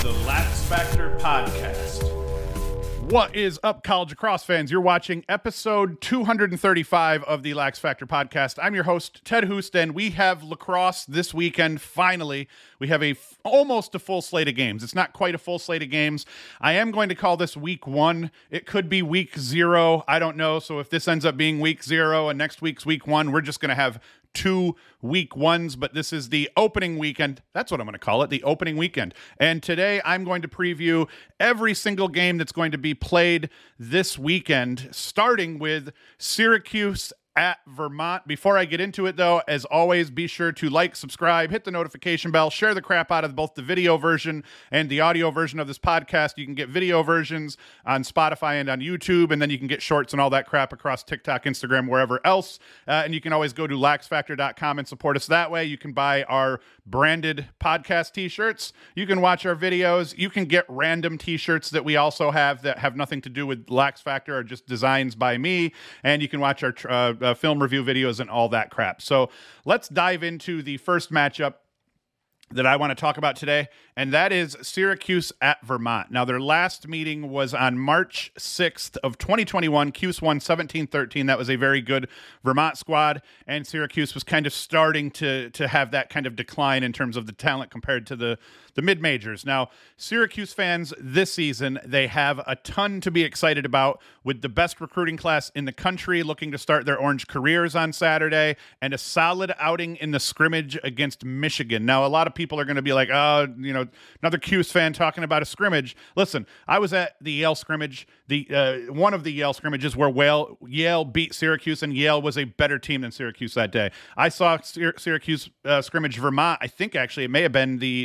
the Lax Factor Podcast. What is up, college lacrosse fans? You're watching episode 235 of the Lax Factor Podcast. I'm your host, Ted Houston. We have lacrosse this weekend, finally. We have almost a full slate of games. It's not quite a full slate of games. I am going to call this week 1. It could be week 0. I don't know. So if this ends up being week 0 and next week's week 1, we're just going to have 2 week 1s, but this is the opening weekend. That's what I'm going to call it, the opening weekend. And today I'm going to preview every single game that's going to be played this weekend, starting with Syracuse at Vermont. Before I get into it, though, as always, be sure to like, subscribe, hit the notification bell, share the crap out of both the video version and the audio version of this podcast. You can get video versions on Spotify and on YouTube, and then you can get shorts and all that crap across TikTok, Instagram, wherever else. And you can always go to laxfactor.com and support us that way. You can buy our branded podcast t-shirts. You can watch our videos. You can get random t-shirts that we also have that have nothing to do with Lax Factor or just designs by me. And you can watch our film review videos and all that crap. So let's dive into the first matchup that I want to talk about today, and that is Syracuse at Vermont. Now, their last meeting was on March 6th of 2021. Cuse won 17-13. That was a very good Vermont squad, and Syracuse was kind of starting to have that kind of decline in terms of the talent compared to the mid-majors. Now, Syracuse fans this season, they have a ton to be excited about, with the best recruiting class in the country looking to start their Orange careers on Saturday, and a solid outing in the scrimmage against Michigan. Now, a lot of people are going to be like, oh, another Cuse fan talking about a scrimmage. Listen, I was at the Yale scrimmage, one of the Yale scrimmages where Yale beat Syracuse, and Yale was a better team than Syracuse that day. I saw Syracuse scrimmage Vermont. I think actually it may have been the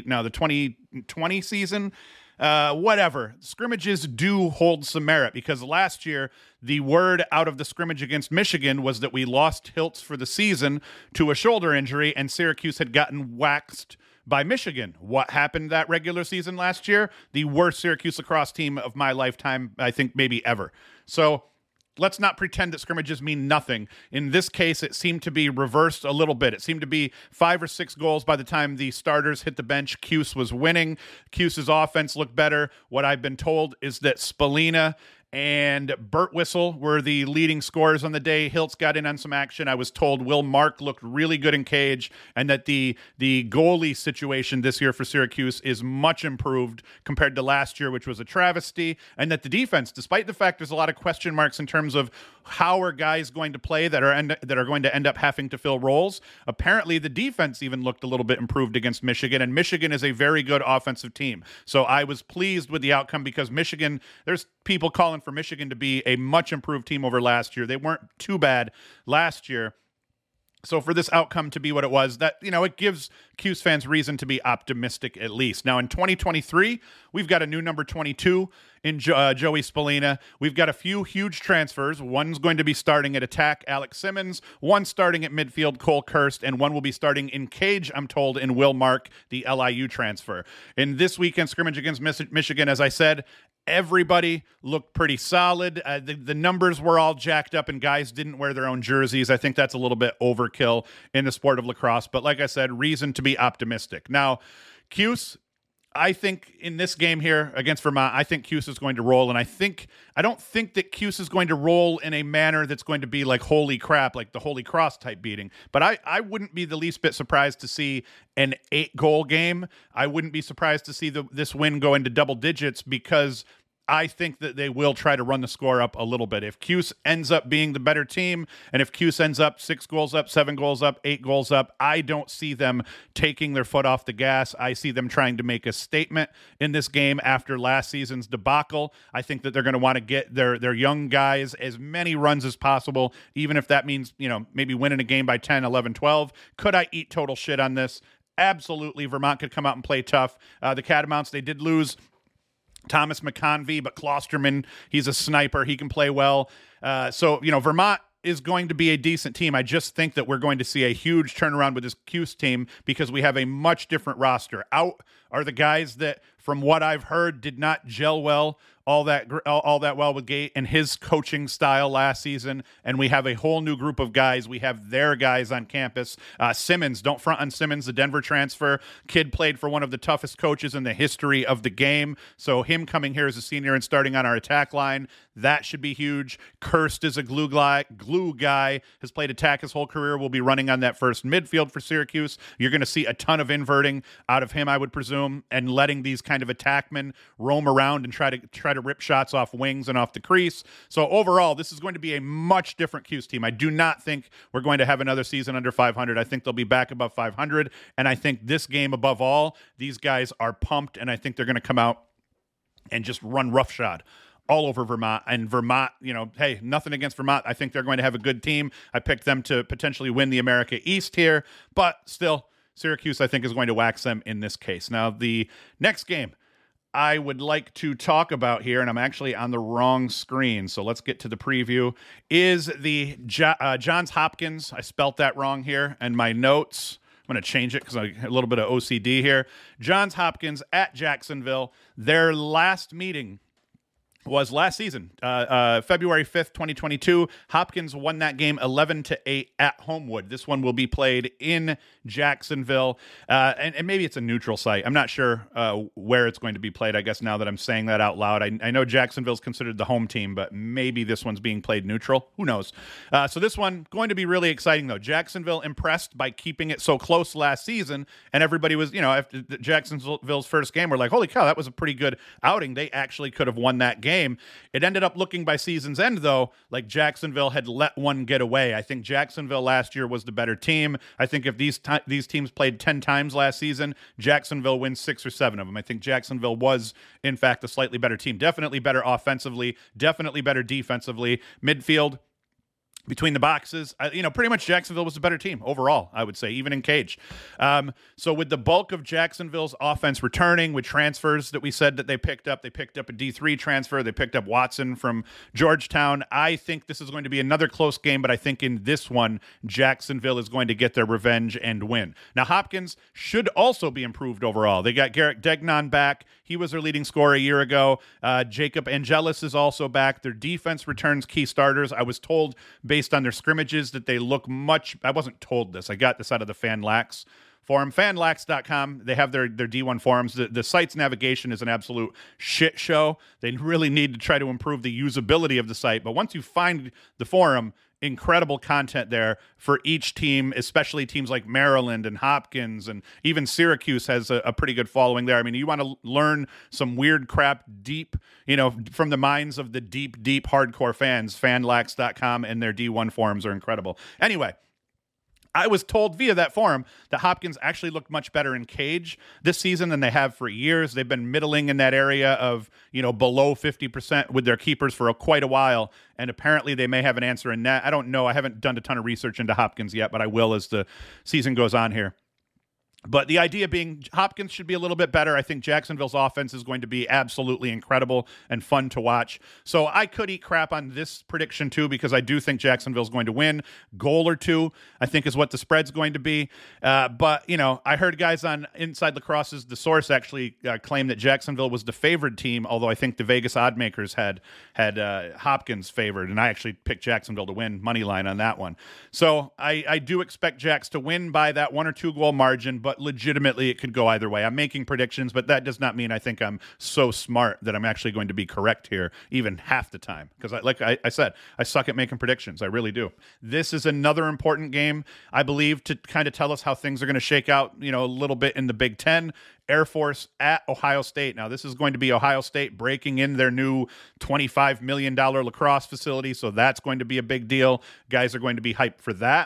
2020 season. Whatever. Scrimmages do hold some merit, because last year the word out of the scrimmage against Michigan was that we lost Hiltz for the season to a shoulder injury, and Syracuse had gotten waxed by Michigan. What happened that regular season last year? The worst Syracuse lacrosse team of my lifetime, I think maybe ever. So let's not pretend that scrimmages mean nothing. In this case, it seemed to be reversed a little bit. It seemed to be 5 or 6 goals by the time the starters hit the bench. Cuse was winning. Cuse's offense looked better. What I've been told is that Spallina and Burt Whistle were the leading scorers on the day. Hiltz got in on some action. I was told Will Mark looked really good in cage, and that the goalie situation this year for Syracuse is much improved compared to last year, which was a travesty, and that the defense, despite the fact there's a lot of question marks in terms of how are guys going to play that are going to end up having to fill roles, apparently the defense even looked a little bit improved against Michigan, and Michigan is a very good offensive team. So I was pleased with the outcome, because Michigan, there's people calling for Michigan to be a much improved team over last year. They weren't too bad last year. So for this outcome to be what it was, that, it gives Cuse fans reason to be optimistic at least. Now in 2023, we've got a new number 22 in Joey Spallina. We've got a few huge transfers. One's going to be starting at attack, Alex Simmons. One starting at midfield, Cole Kirst. And one will be starting in cage, I'm told, in Will Mark, the LIU transfer. In this weekend scrimmage against Michigan, as I said, everybody looked pretty solid. The numbers were all jacked up, and guys didn't wear their own jerseys. I think that's a little bit overkill in the sport of lacrosse. But like I said, reason to be optimistic. Now, Cuse, I think in this game here against Vermont, I think Cuse is going to roll, and I don't think that Cuse is going to roll in a manner that's going to be like holy crap, like the Holy Cross type beating. But I wouldn't be the least bit surprised to see an 8-goal game. I wouldn't be surprised to see this win go into double digits, because I think that they will try to run the score up a little bit. If Cuse ends up being the better team, and if Cuse ends up 6 goals up, 7 goals up, 8 goals up, I don't see them taking their foot off the gas. I see them trying to make a statement in this game after last season's debacle. I think that they're going to want to get their young guys as many runs as possible, even if that means, maybe winning a game by 10, 11, 12. Could I eat total shit on this? Absolutely. Vermont could come out and play tough. The Catamounts, they did lose Thomas McConvey, but Klosterman, he's a sniper. He can play well. So Vermont is going to be a decent team. I just think that we're going to see a huge turnaround with this Cuse team, because we have a much different roster. Out are the guys that, from what I've heard, did not gel well all that well with Gate and his coaching style last season, and we have a whole new group of guys. We have their guys on campus. Simmons, don't front on Simmons, the Denver transfer. Kid played for one of the toughest coaches in the history of the game, so him coming here as a senior and starting on our attack line, that should be huge. Kirst is a glue guy, has played attack his whole career, will be running on that first midfield for Syracuse. You're going to see a ton of inverting out of him, I would presume, and letting these kind of attackmen roam around and try to rip shots off wings and off the crease. So overall, this is going to be a much different Cuse team. I do not think we're going to have another season under 500. I think they'll be back above 500, and I think this game above all, these guys are pumped, and I think they're going to come out and just run roughshod all over Vermont. And Vermont, hey, nothing against Vermont. I think they're going to have a good team. I picked them to potentially win the America East here, but still, Syracuse, I think, is going to wax them in this case. Now, the next game I would like to talk about here, and I'm actually on the wrong screen, so let's get to the preview, is the Johns Hopkins. I spelt that wrong here, and my notes, I'm going to change it because I have a little bit of OCD here. Johns Hopkins at Jacksonville. Their last meeting was last season, February 5th, 2022. Hopkins won that game 11-8 at Homewood. This one will be played in Jacksonville, and maybe it's a neutral site. I'm not sure where it's going to be played, I guess, now that I'm saying that out loud. I know Jacksonville's considered the home team, but maybe this one's being played neutral. Who knows? So this one going to be really exciting, though. Jacksonville impressed by keeping it so close last season, and everybody was, after Jacksonville's first game, we're like, holy cow, that was a pretty good outing. They actually could have won that game. It ended up looking by season's end, though, like Jacksonville had let one get away. I think Jacksonville last year was the better team. I think if these teams played 10 times last season, Jacksonville wins 6 or 7 of them. I think Jacksonville was, in fact, a slightly better team. Definitely better offensively, definitely better defensively. Midfield, between the boxes, pretty much Jacksonville was a better team overall, I would say, even in cage. So with the bulk of Jacksonville's offense returning, with transfers that we said that they picked up a D3 transfer, they picked up Watson from Georgetown. I think this is going to be another close game, but I think in this one, Jacksonville is going to get their revenge and win. Now, Hopkins should also be improved overall. They got Garrett Degnan back. He was their leading scorer a year ago. Jacob Angelis is also back. Their defense returns key starters. I was told based on their scrimmages that they look much. I wasn't told this. I got this out of the FanLax forum, fanlax.com. They have their D1 forums. The site's navigation is an absolute shit show. They really need to try to improve the usability of the site. But once you find the forum, incredible content there for each team, especially teams like Maryland and Hopkins, and even Syracuse has a pretty good following there. I mean, you want to learn some weird crap deep, from the minds of the deep hardcore fans. Fanlax.com and their D1 forums are incredible. Anyway, I was told via that forum that Hopkins actually looked much better in cage this season than they have for years. They've been middling in that area of, below 50% with their keepers for quite a while. And apparently they may have an answer in net. I don't know. I haven't done a ton of research into Hopkins yet, but I will as the season goes on here. But the idea being Hopkins should be a little bit better. I think Jacksonville's offense is going to be absolutely incredible and fun to watch. So I could eat crap on this prediction too, because I do think Jacksonville's going to win. Goal or two, I think, is what the spread's going to be. But, I heard guys on Inside Lacrosse's The Source actually claim that Jacksonville was the favored team, although I think the Vegas odd makers had Hopkins favored, and I actually picked Jacksonville to win money line on that one. So I do expect Jacks to win by that 1 or 2 goal margin, but legitimately it could go either way. I'm making predictions, but that does not mean I think I'm so smart that I'm actually going to be correct here even half the time, because like I said, I suck at making predictions. I really do. This is another important game, I believe, to kind of tell us how things are going to shake out, a little bit in the Big Ten. Air Force at Ohio State. Now, this is going to be Ohio State breaking in their new $25 million lacrosse facility, so that's going to be a big deal. Guys are going to be hyped for that.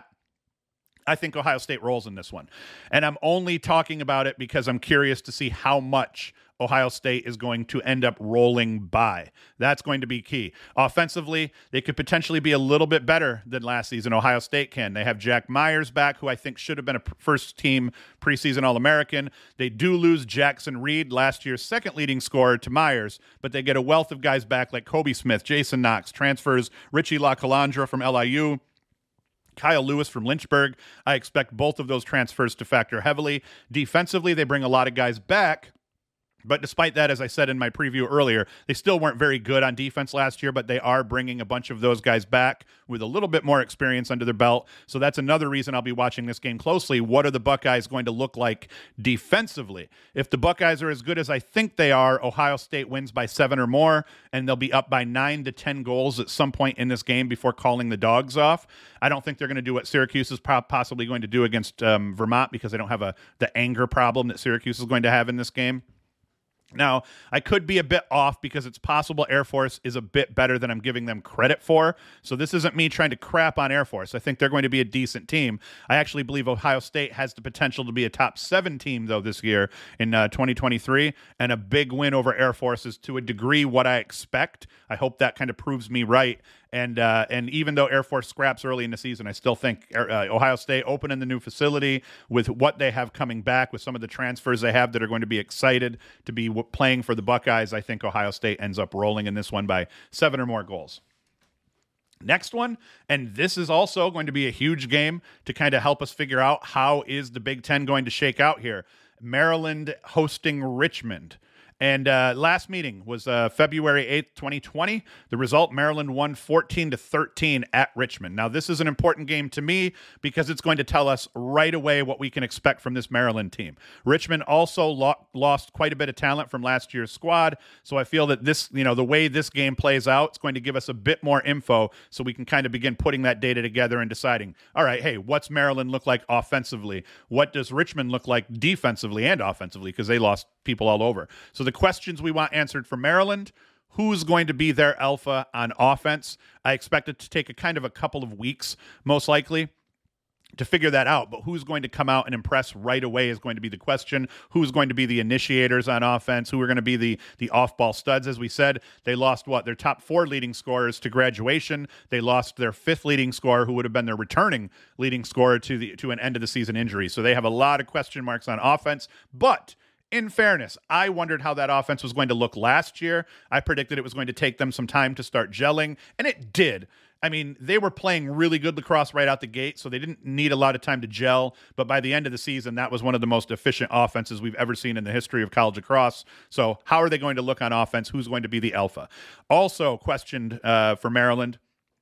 I think Ohio State rolls in this one. And I'm only talking about it because I'm curious to see how much Ohio State is going to end up rolling by. That's going to be key. Offensively, they could potentially be a little bit better than last season. Ohio State can. They have Jack Myers back, who I think should have been a first-team preseason All-American. They do lose Jackson Reed, last year's second leading scorer, to Myers, but they get a wealth of guys back like Kobe Smith, Jason Knox, transfers Richie LaCalandra from LIU, Kyle Lewis from Lynchburg. I expect both of those transfers to factor heavily. Defensively, they bring a lot of guys back, But despite that, as I said in my preview earlier, they still weren't very good on defense last year, but they are bringing a bunch of those guys back with a little bit more experience under their belt. So that's another reason I'll be watching this game closely. What are the Buckeyes going to look like defensively? If the Buckeyes are as good as I think they are, Ohio State wins by 7 or more, and they'll be up by 9 to 10 goals at some point in this game before calling the dogs off. I don't think they're going to do what Syracuse is possibly going to do against Vermont, because they don't have the anger problem that Syracuse is going to have in this game. Now, I could be a bit off because it's possible Air Force is a bit better than I'm giving them credit for. So this isn't me trying to crap on Air Force. I think they're going to be a decent team. I actually believe Ohio State has the potential to be a top 7 team, though, this year in 2023. And a big win over Air Force is to a degree what I expect. I hope that kind of proves me right. And even though Air Force scraps early in the season, I still think Ohio State opening the new facility with what they have coming back, with some of the transfers they have that are going to be excited to be playing for the Buckeyes, I think Ohio State ends up rolling in this one by 7 or more goals. Next one, and this is also going to be a huge game to kind of help us figure out how is the Big Ten going to shake out here. Maryland hosting Richmond. And last meeting was February 8th, 2020. The result, Maryland won 14-13 at Richmond. Now, this is an important game to me because it's going to tell us right away what we can expect from this Maryland team. Richmond also lost quite a bit of talent from last year's squad, so I feel that this, the way this game plays out, it's going to give us a bit more info so we can kind of begin putting that data together and deciding, all right, hey, what's Maryland look like offensively? What does Richmond look like defensively and offensively? Because they lost people all over. So the questions we want answered for Maryland: who's going to be their alpha on offense? I expect it to take a couple of weeks, most likely, to figure that out. But who's going to come out and impress right away is going to be the question. Who's going to be the initiators on offense? Who are going to be the off-ball studs? As we said, they lost their top 4 leading scorers to graduation. They lost their 5th leading scorer, who would have been their returning leading scorer, to an end of the season injury. So they have a lot of question marks on offense. But in fairness, I wondered how that offense was going to look last year. I predicted it was going to take them some time to start gelling, and it did. I mean, they were playing really good lacrosse right out the gate, so they didn't need a lot of time to gel. But by the end of the season, that was one of the most efficient offenses we've ever seen in the history of college lacrosse. So how are they going to look on offense? Who's going to be the alpha? Also questioned for Maryland: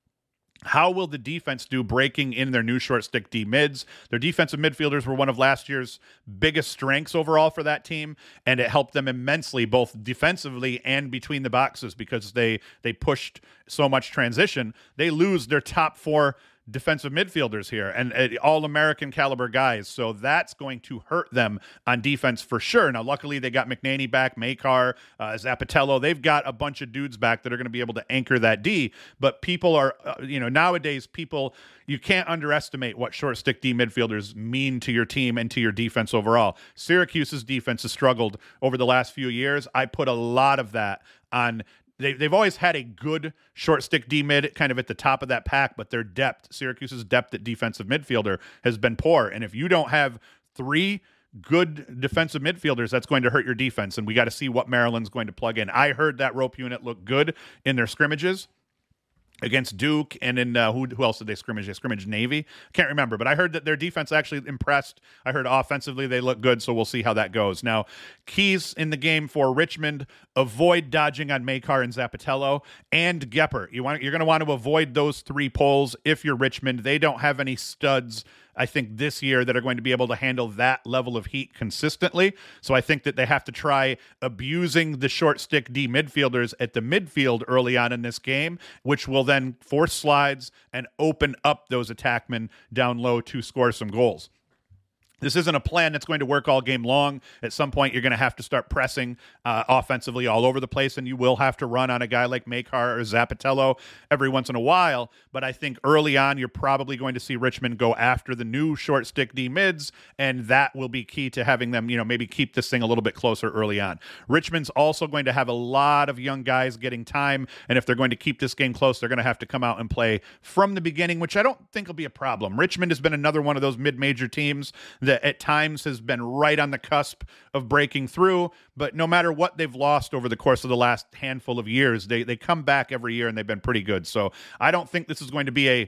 how will the defense do breaking in their new short stick D mids? Their defensive midfielders were one of last year's biggest strengths overall for that team, and it helped them immensely both defensively and between the boxes because they pushed so much transition. They lose their top 4 defensive midfielders here, and all-American caliber guys. So that's going to hurt them on defense for sure. Now, luckily, they got McNaney back, Makar, Zappitello. They've got a bunch of dudes back that are going to be able to anchor that D. But people are, nowadays, you can't underestimate what short stick D midfielders mean to your team and to your defense overall. Syracuse's defense has struggled over the last few years. I put a lot of that on. They've always had a good short stick D mid kind of at the top of that pack, but their depth, Syracuse's depth at defensive midfielder, has been poor. And if you don't have 3 good defensive midfielders, that's going to hurt your defense. And we got to see what Maryland's going to plug in. I heard that rope unit look good in their scrimmages against Duke, and in who else did they scrimmage? They scrimmaged Navy. Can't remember, but I heard that their defense actually impressed. I heard offensively they look good, so we'll see how that goes. Now, keys in the game for Richmond: avoid dodging on Makar and Zappitello and Gepper. You're going to want to avoid those 3 poles if you're Richmond. They don't have any studs, I think, this year that are going to be able to handle that level of heat consistently. So I think that they have to try abusing the short stick D midfielders at the midfield early on in this game, which will then force slides and open up those attackmen down low to score some goals. This isn't a plan that's going to work all game long. At some point, you're going to have to start pressing offensively all over the place, and you will have to run on a guy like Makar or Zappitello every once in a while. But I think early on, you're probably going to see Richmond go after the new short stick D mids, and that will be key to having them, maybe keep this thing a little bit closer early on. Richmond's also going to have a lot of young guys getting time, and if they're going to keep this game close, they're going to have to come out and play from the beginning, which I don't think will be a problem. Richmond has been another one of those mid-major teams that at times has been right on the cusp of breaking through, but no matter what they've lost over the course of the last handful of years, they come back every year and they've been pretty good. So I don't think this is going to be a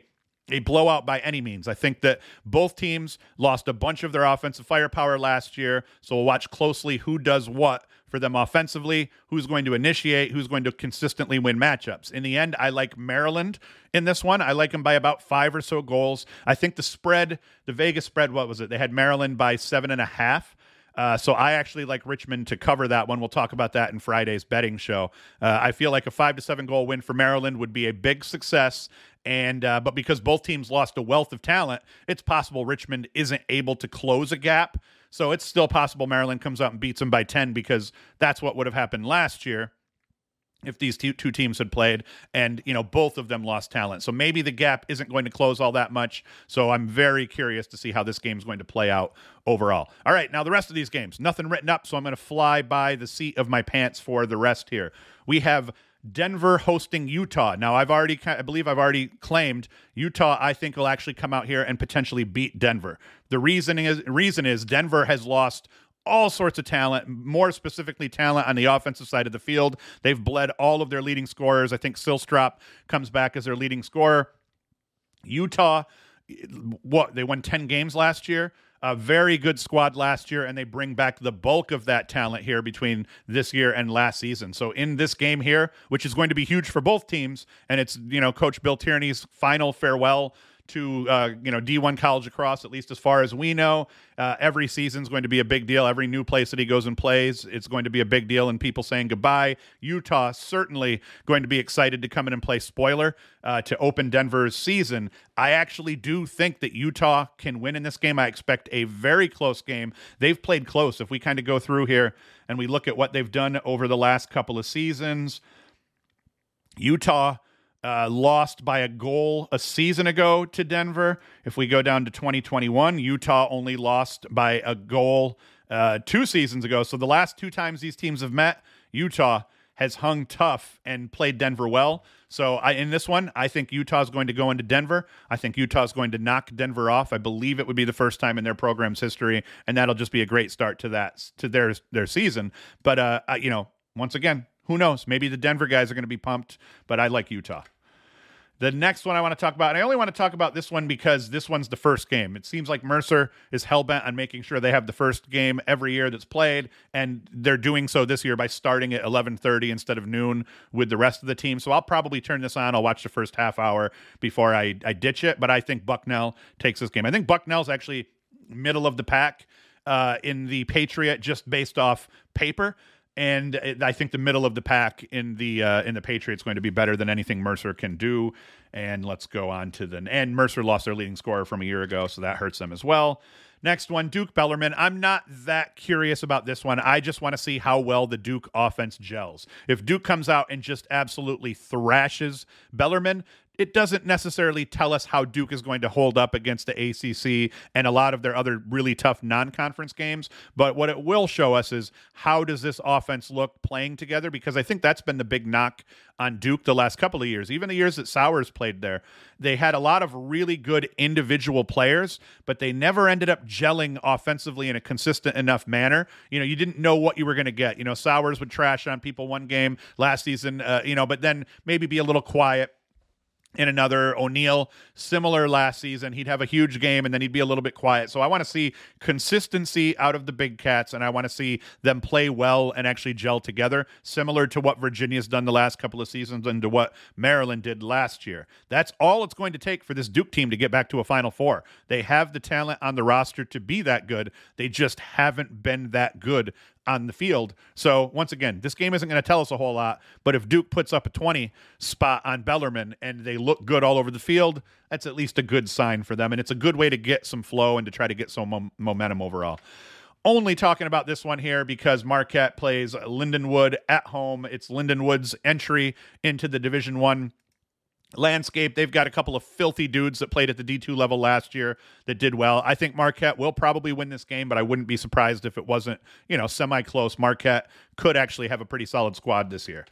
a blowout by any means. I think that both teams lost a bunch of their offensive firepower last year, so we'll watch closely who does what for them offensively, who's going to initiate, who's going to consistently win matchups. In the end, I like Maryland in this one. I like them by about 5 or so goals. I think the spread, the Vegas spread, what was it? They had Maryland by 7.5. So I actually like Richmond to cover that one. We'll talk about that in Friday's betting show. I feel like a 5-7 goal win for Maryland would be a big success. And but because both teams lost a wealth of talent, it's possible Richmond isn't able to close a gap. So it's still possible Maryland comes out and beats them by 10, because that's what would have happened last year if these two teams had played, and both of them lost talent. So maybe the gap isn't going to close all that much. So I'm very curious to see how this game is going to play out overall. All right, now the rest of these games, nothing written up, so I'm going to fly by the seat of my pants for the rest here. We have Denver hosting Utah. Now, I believe I've already claimed Utah, I think, will actually come out here and potentially beat Denver. The reason is Denver has lost all sorts of talent, more specifically talent on the offensive side of the field. They've bled all of their leading scorers. I think Silstrop comes back as their leading scorer. Utah, they won 10 games last year. A very good squad last year, and they bring back the bulk of that talent here between this year and last season. So in this game here, which is going to be huge for both teams, and it's Coach Bill Tierney's final farewell to D1 college lacrosse, at least as far as we know. Every season is going to be a big deal. Every new place that he goes and plays, it's going to be a big deal, and people saying goodbye. Utah certainly going to be excited to come in and play spoiler to open Denver's season. I actually do think that Utah can win in this game. I expect a very close game. They've played close. If we kind of go through here and we look at what they've done over the last couple of seasons, Utah lost by a goal a season ago to Denver. If we go down to 2021, Utah only lost by a goal 2 seasons ago. So the last 2 times these teams have met, Utah has hung tough and played Denver well. So in this one, I think Utah is going to go into Denver. I think Utah is going to knock Denver off. I believe it would be the first time in their program's history, and that'll just be a great start to their season. But once again, who knows? Maybe the Denver guys are going to be pumped, but I like Utah. The next one I want to talk about, and I only want to talk about this one because this one's the first game. It seems like Mercer is hell-bent on making sure they have the first game every year that's played, and they're doing so this year by starting at 11:30 instead of noon with the rest of the team. So I'll probably turn this on. I'll watch the first half hour before I ditch it, but I think Bucknell takes this game. I think Bucknell's actually middle of the pack in the Patriot just based off paper. And I think the middle of the pack in the Patriots going to be better than anything Mercer can do. And let's go on to and Mercer lost their leading scorer from a year ago, so that hurts them as well. Next one, Duke Bellarmine. I'm not that curious about this one. I just want to see how well the Duke offense gels. If Duke comes out and just absolutely thrashes Bellarmine, it doesn't necessarily tell us how Duke is going to hold up against the ACC and a lot of their other really tough non-conference games. But what it will show us is how does this offense look playing together? Because I think that's been the big knock on Duke the last couple of years. Even the years that Sowers played there, they had a lot of really good individual players, but they never ended up gelling offensively in a consistent enough manner. You didn't know what you were going to get. Sowers would trash on people one game last season, but then maybe be a little quiet in another. O'Neal, similar last season. He'd have a huge game and then he'd be a little bit quiet. So I want to see consistency out of the Big Cats, and I want to see them play well and actually gel together, similar to what Virginia's done the last couple of seasons and to what Maryland did last year. That's all it's going to take for this Duke team to get back to a Final Four. They have the talent on the roster to be that good. They just haven't been that good on the field. So once again, this game isn't going to tell us a whole lot, but if Duke puts up a 20 spot on Bellarmine and they look good all over the field, that's at least a good sign for them. And it's a good way to get some flow and to try to get some momentum overall. Only talking about this one here because Marquette plays Lindenwood at home. It's Lindenwood's entry into the Division I landscape. They've got a couple of filthy dudes that played at the D2 level last year that did well. I think Marquette will probably win this game, but I wouldn't be surprised if it wasn't, semi-close. Marquette could actually have a pretty solid squad this year.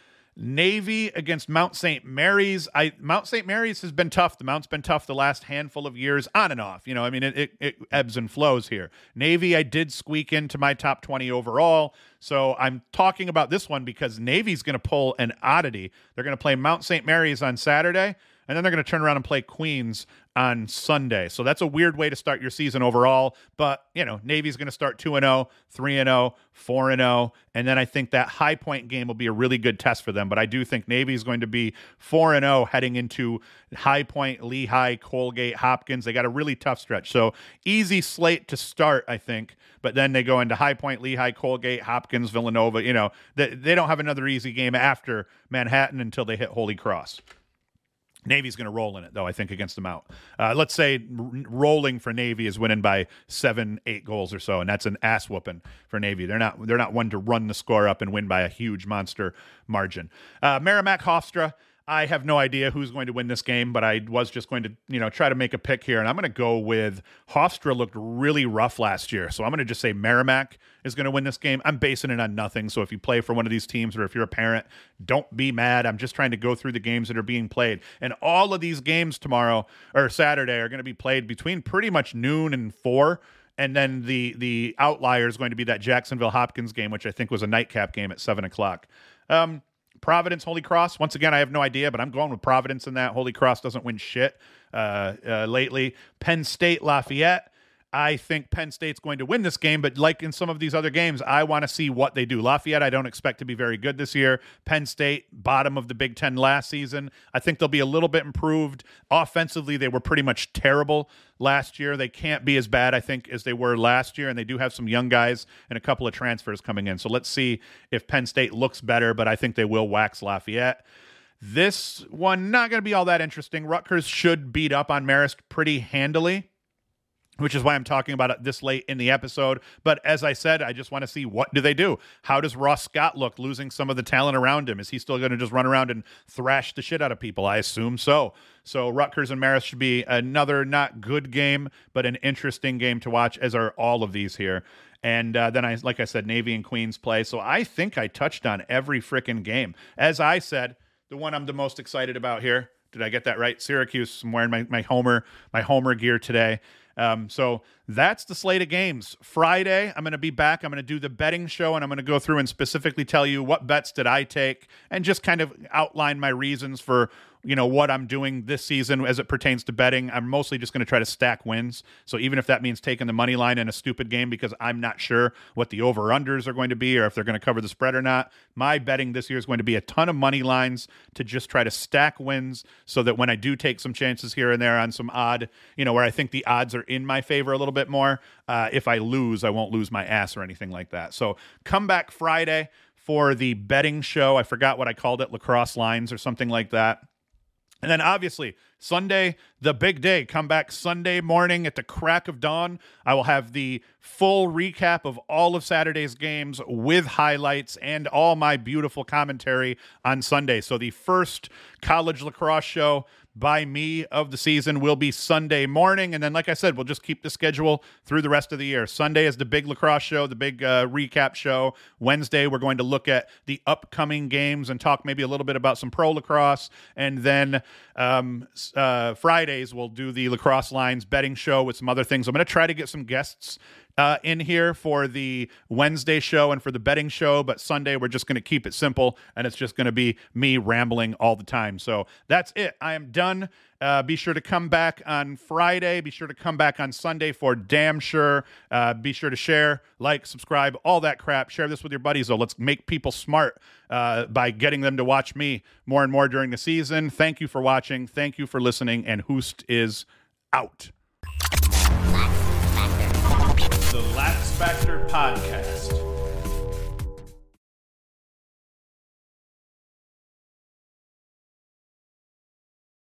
Navy against Mount St. Mary's. Mount St. Mary's has been tough. The Mount's been tough the last handful of years, on and off. It ebbs and flows here. Navy, I did squeak into my top 20 overall. So I'm talking about this one because Navy's going to pull an oddity. They're going to play Mount St. Mary's on Saturday. and then they're going to turn around and play Queens on Sunday. So that's a weird way to start your season overall. But, Navy's going to start 2-0, 3-0, 4-0. And then I think that High Point game will be a really good test for them. But I do think Navy's going to be 4-0 heading into High Point, Lehigh, Colgate, Hopkins. They got a really tough stretch. So easy slate to start, I think. But then they go into High Point, Lehigh, Colgate, Hopkins, Villanova. They don't have another easy game after Manhattan until they hit Holy Cross. Navy's going to roll in it, though, I think, against them out. Let's say rolling for Navy is winning by 7-8 goals or so, and that's an ass whooping for Navy. They're not one to run the score up and win by a huge monster margin. Merrimack Hofstra. I have no idea who's going to win this game, but I was just going to, try to make a pick here, and I'm going to go with Hofstra looked really rough last year, so I'm going to just say Merrimack is going to win this game. I'm basing it on nothing, so if you play for one of these teams or if you're a parent, don't be mad. I'm just trying to go through the games that are being played, and all of these games tomorrow or Saturday are going to be played between pretty much noon and 4. And then the outlier is going to be that Jacksonville Hopkins game, which I think was a nightcap game at 7 o'clock. Providence, Holy Cross. Once again, I have no idea, but I'm going with Providence in that. Holy Cross doesn't win shit lately. Penn State, Lafayette. I think Penn State's going to win this game, but like in some of these other games, I want to see what they do. Lafayette, I don't expect to be very good this year. Penn State, bottom of the Big Ten last season. I think they'll be a little bit improved. Offensively, they were pretty much terrible last year. They can't be as bad, I think, as they were last year, and they do have some young guys and a couple of transfers coming in. So let's see if Penn State looks better, but I think they will wax Lafayette. This one, not going to be all that interesting. Rutgers should beat up on Marist pretty handily, which is why I'm talking about it this late in the episode. But as I said, I just want to see, what do they do? How does Ross Scott look, losing some of the talent around him? Is he still going to just run around and thrash the shit out of people? I assume so. So Rutgers and Marist should be another not good game, but an interesting game to watch, as are all of these here. And then, like I said, Navy and Queens play. So I think I touched on every freaking game. As I said, the one I'm the most excited about here, did I get that right? Syracuse. I'm wearing my Homer gear today. So that's the slate of games. Friday, I'm going to be back. I'm going to do the betting show, and I'm going to go through and specifically tell you what bets did I take and just kind of outline my reasons for, what I'm doing this season as it pertains to betting. I'm mostly just going to try to stack wins. So even if that means taking the money line in a stupid game because I'm not sure what the over-unders are going to be or if they're going to cover the spread or not, my betting this year is going to be a ton of money lines to just try to stack wins so that when I do take some chances here and there on some odd, where I think the odds are in my favor a little bit more, if I lose, I won't lose my ass or anything like that. So come back Friday for the betting show. I forgot what I called it, lacrosse lines or something like that. And then obviously Sunday, the big day. Come back Sunday morning at the crack of dawn. I will have the full recap of all of Saturday's games with highlights and all my beautiful commentary on Sunday. So the first college lacrosse show by me of the season will be Sunday morning. And then, like I said, we'll just keep the schedule through the rest of the year. Sunday is the big lacrosse show, the big recap show. Wednesday, we're going to look at the upcoming games and talk maybe a little bit about some pro lacrosse. And then Fridays, we'll do the lacrosse lines betting show with some other things. I'm going to try to get some guests in here for the Wednesday show and for the betting show, but Sunday we're just going to keep it simple, and it's just going to be me rambling all the time. So that's it. I am done. Be sure to come back on Friday. Be sure to come back on Sunday for damn sure. Be sure to share, like, subscribe, all that crap. Share this with your buddies, though. Let's make people smart by getting them to watch me more and more during the season. Thank you for watching. Thank you for listening, and Hoost is out. The Lax Factor Podcast.